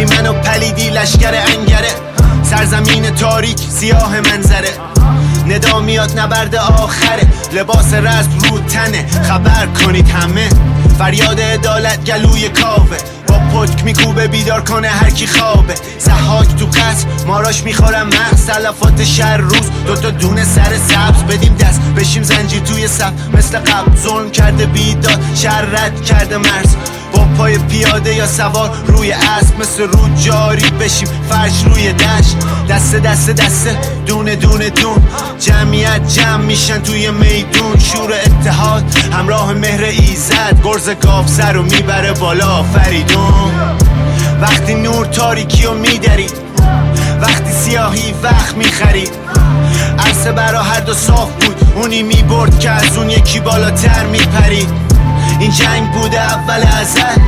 منو پلیدی لشگر انگره، سرزمین تاریک سیاه منظره، ندا میاد نبرد آخره، لباس رسم رو تنه، خبر کنید همه، فریاد عدالت گلوی کاوه، با پتک میکوبه بیدار کنه هر کی خوابه، ضحاک تو قصر ماراش میخورم مغز، تلفات شهر روز دوتا دونه سر سبز، بدیم دست بشیم زنجیر توی صف مثل قبل، ظلم کرده بیداد شهر رد کرده مرز، با پای پیاده یا سوار روی اسب مثل رود جاری بشیم فرش روی دشت، دسته دسته دسته دونه دونه دون، جمعیت جمع میشن توی میدون، شور اتحاد همراه مهر ایزد، گرز گاف سر رو میبره بالا فریدون. وقتی نور تاریکی رو میدرید، وقتی سیاهی وقت میخرید، عرصه برا هر دو صاف بود، اونی میبرد که از اون یکی بالاتر میپرید، این جنگ بوده اول ازل،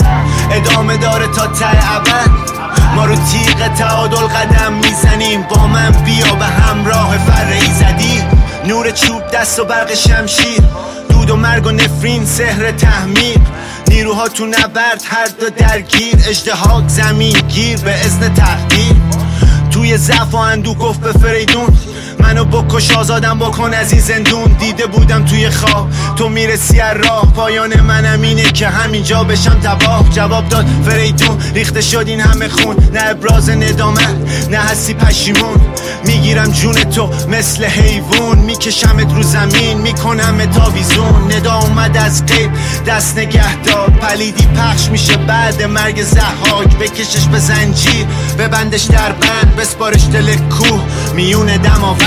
ادامه داره تا ته ابد، ما رو تیغ تعادل قدم میزنیم، با من بیا به همراه فر ایزدی، نور چوب دست و برق شمشیر، دود و مرگ و نفرین سحر تحمیق، نیروها تو نبرد هر دو درگیر، اژدها زمین گیر به اذن تقدیر، توی ضعف و اندوه گفت به فریدون منو بکش آزادم بکن از این زندون، دیده بودم توی خواب تو میرسی از راه، پایان منم اینه که همینجا بشم تباه، جواب داد فریدون ریخته شد این همه خون، نه ابراز ندامت نه هستی پشیمون، میگیرم جون تو مثل حیوان، میکشمت رو زمین میکنم تاویزون، ندا اومد از غیب دست نگه دار، پلیدی پخش میشه بعد مرگ ضحاک، بکشش به زنجیر ببندش در بند، بسپارش دل کوه میون دماوند،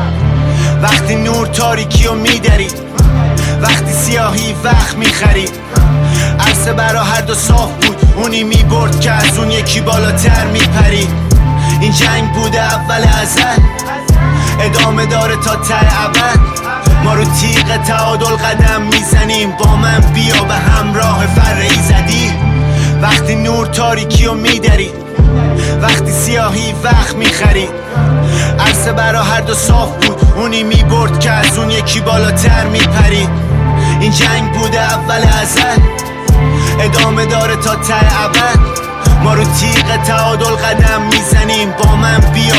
وقتی نور تاریکی رو میدرید، وقتی سیاهی وقت میخرید، عرصه برا هر دو صاف بود، اونی میبرد که از اون یکی بالاتر میپرید، این جنگ بوده اول ازل، ادامه داره تا ته ابد، ما رو تیغ تعادل قدم میزنیم، با من بیا به همراه فر ایزدی، وقتی نور تاریکی رو میدرید، وقتی سیاهی وقت میخرید، عرصه برا هر دو صاف بود، اونی میبرد که از اون یکی بالاتر میپرید، این جنگ بوده اول ازل، ادامه داره تا ته ابد، ما رو تیغ تعادل قدم میزنیم، با من بیا